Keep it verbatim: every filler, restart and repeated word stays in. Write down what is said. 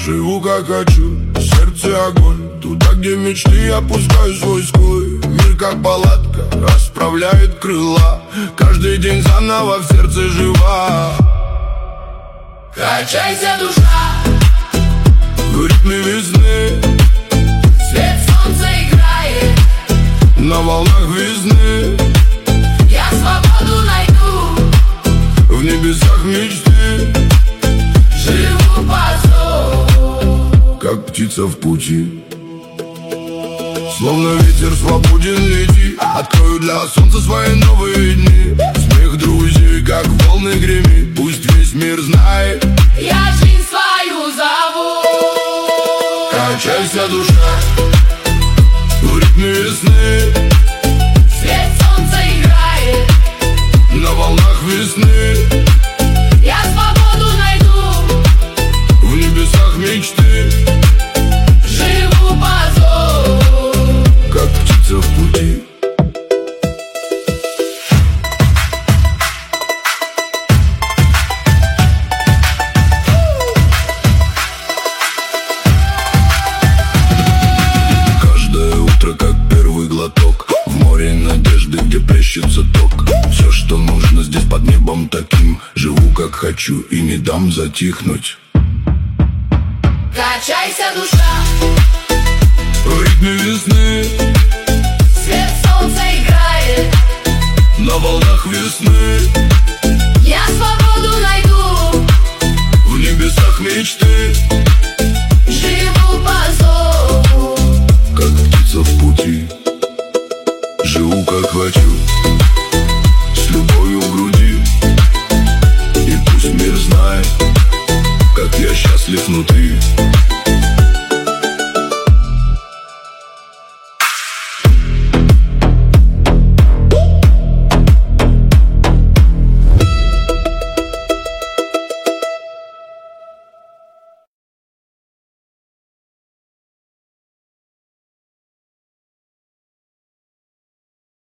Живу как хочу, в сердце огонь. Туда, где мечты, я пускаю свой ской. Мир как палатка, расправляет крыла. Каждый день заново в сердце жива. Качайся, душа, в ритме весны. Свет солнца играет на волнах весны. Я свободу найду в небесах мечты. Живу по зову, как птица в пути. Словно ветер свободен лети. Открою для солнца свои новые дни. Смех друзей, как волны гремит. Пусть весь мир знает, я жизнь свою зову. Качайся, душа, в ритме весны. Свет солнца играет на волнах весны. Я свободу найду в небесах мечты. Живу по зову, как птица в пути. Каждое утро как первый глоток в море надежды, где плещется ток. Все, что нужно здесь под небом таким. Живу как хочу и не дам затихнуть. Качайся, душа, в ритме весны. Свет солнца играет на волнах весны. Я свободу найду в небесах мечты. Живу по зову, как птица в пути. Живу как хочу, с любовью в груди. И пусть мир знает, как я счастлив внутри.